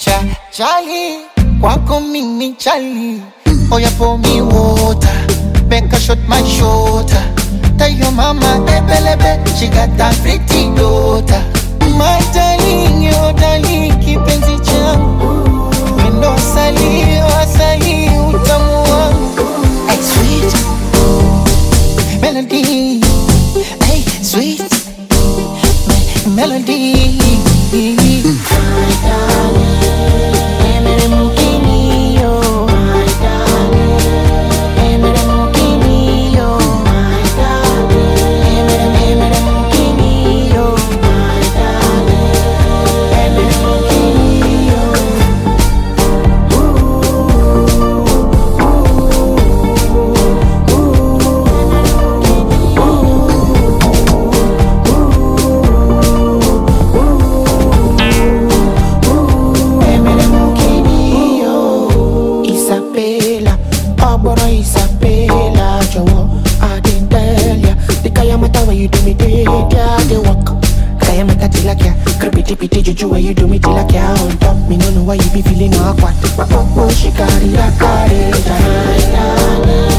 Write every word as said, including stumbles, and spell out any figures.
Charlie, kwako mimi Charlie. Oh yeah, pour me water, make a shot my shoulder. Tell your mama, ebelebe, she got that pretty daughter. My darling, your darling, kipenzi changu. Wendo asali, asali, utamu wangu. Hey, sweet melody, hey, sweet me melody. My darling. Pity juju where you do me till I can't on top. Me no know why you be feeling awkward. My pop she carry a carry.